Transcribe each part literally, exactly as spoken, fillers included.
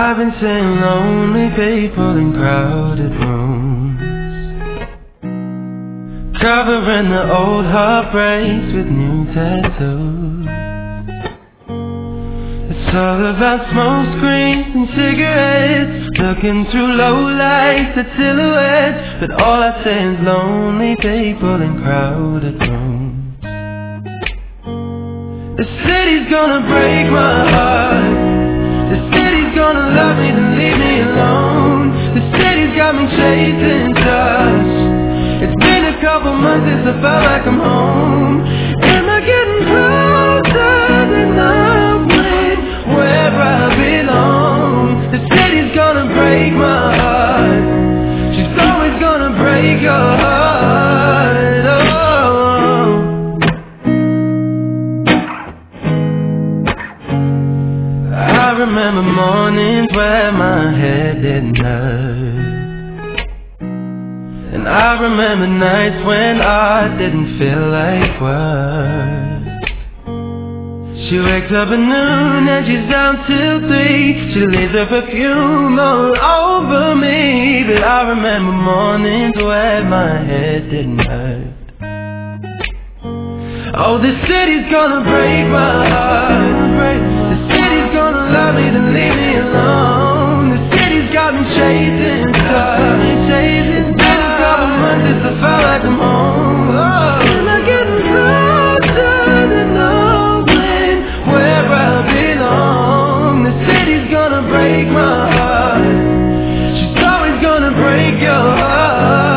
I've been seeing lonely people in crowded rooms, covering the old heartbreaks with new tattoos. It's all about smoke screens and cigarettes, looking through low lights at silhouettes. But all I see is lonely people in crowded rooms. The city's gonna break my heart. The city's gonna love me then leave me alone. The city's got me chasing touch. It's been a couple months since I felt like I'm home. Am I getting closer than I'm with where I belong? The city's gonna break my heart. She's always gonna break your heart. Oh. I remember mornings where my head didn't hurt, and I remember nights when I didn't feel like work. She wakes up at noon and she's out till three. She leaves her perfume all over me. But I remember mornings where my head didn't hurt. Oh, the city's gonna break my heart. The city's gonna love me then leave me alone. The city's got me chasing stuff. It's been a couple months since I felt like I'm home. Oh, am I getting closer than knowing where I belong? The city's gonna break my heart. She's always gonna break your heart.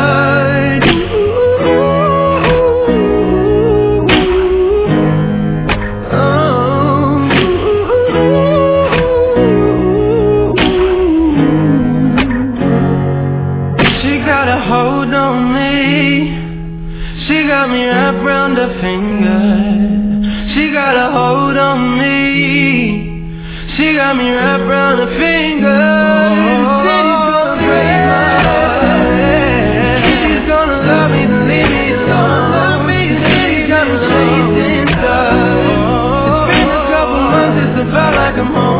Got me wrapped round her finger. She got a hold on me. She got me wrapped round her finger. The city's gonna break my heart. The city's gonna love me then leave me alone. The city's got me chasing stuff. It's been a couple months since I felt like I'm home.